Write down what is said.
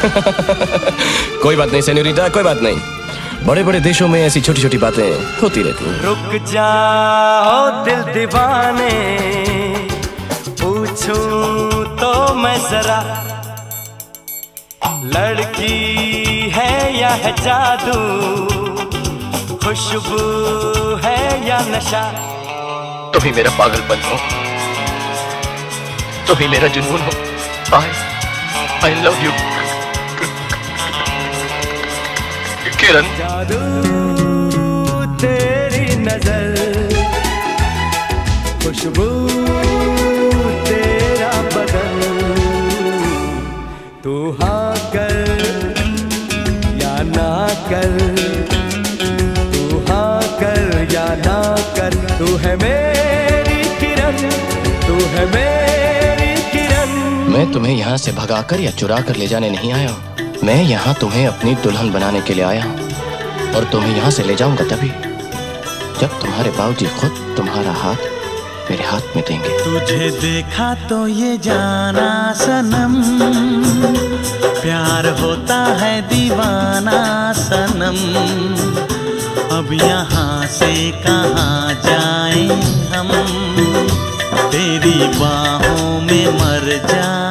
कोई बात नहीं सेन्योरिटा, कोई बात नहीं। बड़े बड़े देशों में ऐसी छोटी छोटी बातें होती रहती हैं। रुक जाओ दिल दीवाने, पूछूं तो मैं जरा, लड़की है या है जादू, खुशबू है या नशा। तुम ही मेरा पागलपन हो, तुम ही मेरा जुनून हो। I love you किरण। जादू तेरी नजर, खुशबू तेरा बदन, तू हाँ कर या ना कर, तू हाँ कर या ना कर, तू है मेरी किरण, तू है मेरी किरण। मैं तुम्हें यहाँ से भगाकर या चुरा कर ले जाने नहीं आया हूँ। मैं यहाँ तुम्हें अपनी दुल्हन बनाने के लिए आया हूँ और तुम्हें यहाँ से ले जाऊंगा तभी जब तुम्हारे बाबूजी खुद तुम्हारा हाथ मेरे हाथ में देंगे। तुझे देखा तो ये जाना सनम, प्यार होता है दीवाना सनम। अब यहाँ से कहाँ जाएं हम, तेरी बाहों में मर जाएं।